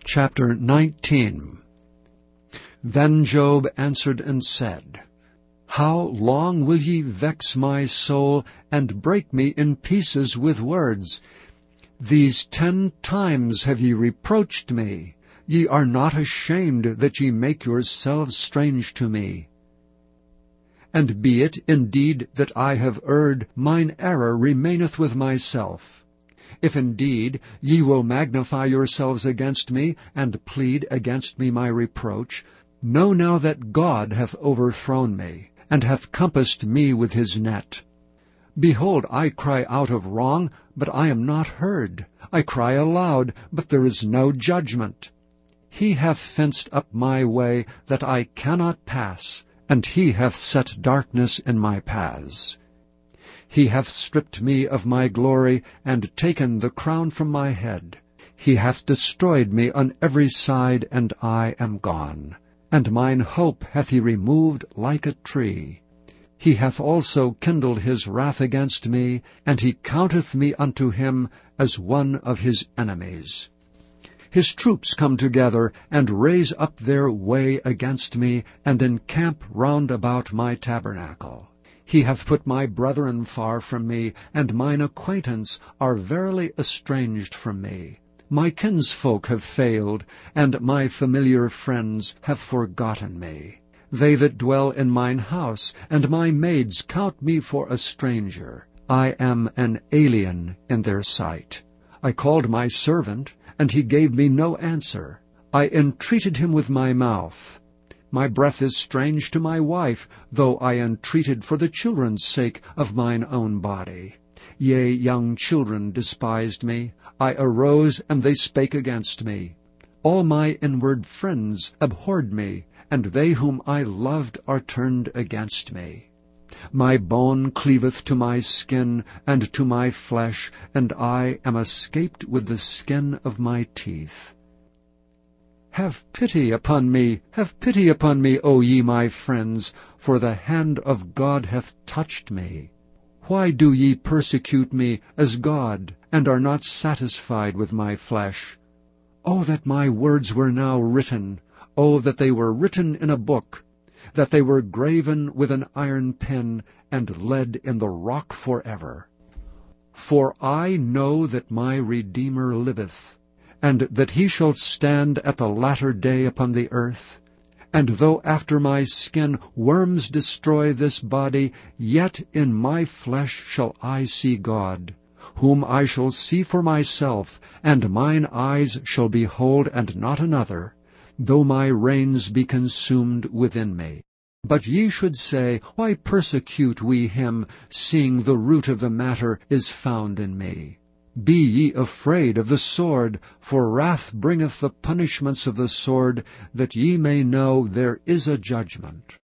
Chapter 19. Then Job answered and said, How long will ye vex my soul, and break me in pieces with words? These 10 times have ye reproached me. Ye are not ashamed that ye make yourselves strange to me. And be it indeed that I have erred, mine error remaineth with myself. If indeed ye will magnify yourselves against me, and plead against me my reproach, know now that God hath overthrown me, and hath compassed me with his net. Behold, I cry out of wrong, but I am not heard. I cry aloud, but there is no judgment. He hath fenced up my way, that I cannot pass, and he hath set darkness in my paths. He hath stripped me of my glory, and taken the crown from my head. He hath destroyed me on every side, and I am gone. And mine hope hath he removed like a tree. He hath also kindled his wrath against me, and he counteth me unto him as one of his enemies. His troops come together, and raise up their way against me, and encamp round about my tabernacle. He hath put my brethren far from me, and mine acquaintance are verily estranged from me. My kinsfolk have failed, and my familiar friends have forgotten me. They that dwell in mine house, and my maids count me for a stranger. I am an alien in their sight. I called my servant, and he gave me no answer. I entreated him with my mouth. My breath is strange to my wife, though I entreated for the children's sake of mine own body. Yea, young children despised me. I arose, and they spake against me. All my inward friends abhorred me, and they whom I loved are turned against me. My bone cleaveth to my skin, and to my flesh, and I am escaped with the skin of my teeth. Have pity upon me, O ye my friends, for the hand of God hath touched me. Why do ye persecute me as God, and are not satisfied with my flesh? O that my words were now written! O that they were written in a book, that they were graven with an iron pen, and lead in the rock forever. For I know that my Redeemer liveth, and that he shall stand at the latter day upon the earth. And though after my skin worms destroy this body, yet in my flesh shall I see God, whom I shall see for myself, and mine eyes shall behold and not another, though my reins be consumed within me. But ye should say, Why persecute we him, seeing the root of the matter is found in me? Be ye afraid of the sword, for wrath bringeth the punishments of the sword, that ye may know there is a judgment.